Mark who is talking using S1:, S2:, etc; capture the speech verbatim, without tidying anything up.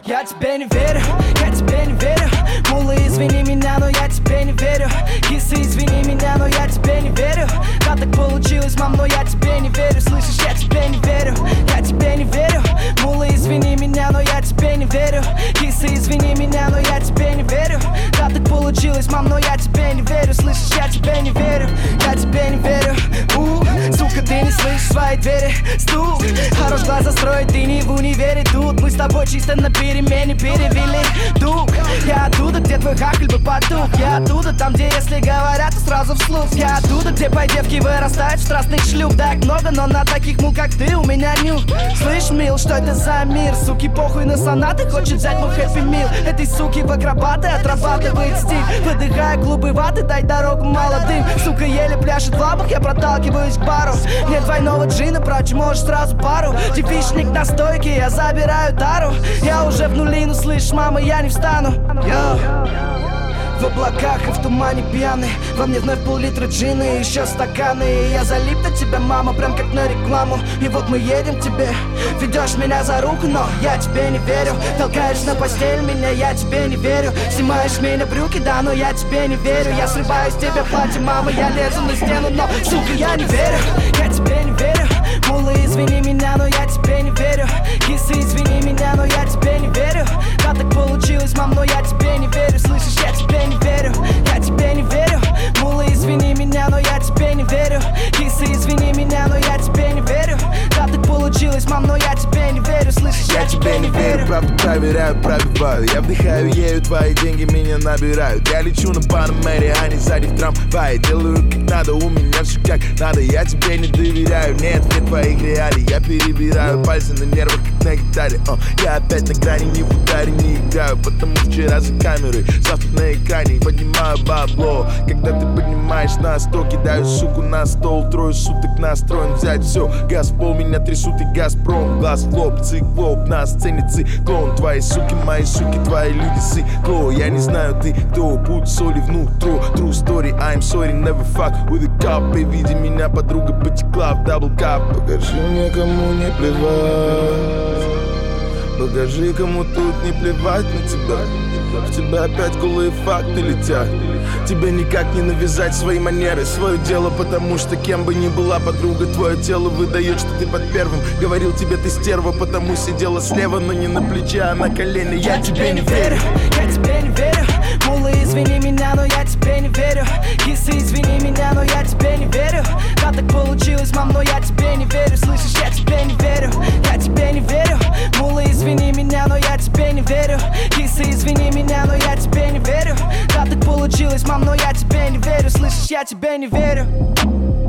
S1: Я тебе не верю, я тебе не верю. Мула, извини меня, но я тебе не верю. Киса, извини меня, но я тебе не верю. Как так получилось, мам, но я тебе не верю. Слышишь, я тебе не верю, я тебе не верю. Мула, извини меня, но я тебе не верю. Киса, извини меня, но я тебе не верю. Как так получилось, мам, но я тебе не верю. Слышишь, я тебе не верю, я тебе не верю. У, сука, ты не слышишь своей двери стук. Хорош глаза строить, ты не в универе тут. Мы с тобой чисто на перемене перевели дух. Я оттуда, где твой хахаль бы потух. Я оттуда, там, где если говорят, то сразу вслух. Я оттуда, где по девки вырастают в страстных шлюх. Да, их много, но на таких мул, как ты, у меня нюх. Слышь, мил, что это за мир? Суки, похуй на сонаты, хочет взять мой хэппи мил. Этой суки в акробаты отрабатывает стиль. Выдыхая клубы ваты, дай дорогу молодым. Сука, еле пляшет в лабах, я проталкиваюсь к бару. Нет двойного джина, прочь, можешь сразу пару. Девичник на стойке, я забираю тару. Я уже в нули, ну слышь, мама, я не встану. Йоу. В облаках и в тумане пьяный. Во мне вновь пол-литра джина и еще стаканы. И я залип на тебя, мама, прям как на рекламу. И вот мы едем к тебе. Ведешь меня за руку, но я тебе не верю. Толкаешь на постель меня, я тебе не верю. Снимаешь меня брюки, да, но я тебе не верю. Я срываю с тебя платье, мама, я лезу на стену, но, сука, я не верю. Я тебе не верю. Мула, извини меня, но я тебе не верю. Киса, извини меня, но я тебе не верю. Как так получилось, мам, но я тебе не верю. Слышишь, я тебе не верю, я тебе не верю. Мула, извини меня, но я тебе не верю. Киса, извини меня, но я тебе не верю. Как так получилось, мам, но я тебе не верю. Слышишь, я, я тебе не верю.
S2: Правду проверяю, пробиваю. Я вдыхаю ею, твои деньги меня набирают. Я лечу на Панамере, а не сзади в трамвае. Делаю как надо, у меня все как надо. Я тебе не доверяю, нет, нет твоих реалий. Я перебираю пальцы на нервах, как на гитаре. uh, Я опять на грани, не в ударе не играю. Потому вчера за камерой, завтра на экране. Поднимаю бабло, когда ты поднимаешь на сто. Кидаю суку на стол, трое суток настроен взять все. Газ в пол, меня трясут и Газпром. Глаз в лоб, циклоп, на сцене циклон. Твои суки, мои суки, твои люди сыкло. Я не знаю, ты кто, путь соли внутрь. True story, I'm sorry, never fuck with a cop. При виде меня подруга потекла в дабл кап. Покажи мне, кому не плевать. Покажи, кому тут не плевать на тебя. В тебя опять голые факты летят. Тебе никак не навязать свои манеры, свое дело, потому что кем бы ни была подруга, твое тело выдает, что ты под первым. Говорил тебе, ты стерва, потому сидела слева, но не на плече, а на колене. Я, я тебе не верю,
S1: я тебе не верю. Мула, извини меня, но я тебе не верю. Киса, извини меня, но я тебе не верю. Как так получилось, мам, но я тебе не верю. Слышишь, я тебе не верю, я тебе не верю. Мула, извини меня, но я тебе не верю. Киса, извини меня, но я тебе не верю. Как так получилось, мам, но я тебе не верю. Слышишь, я тебе не верю.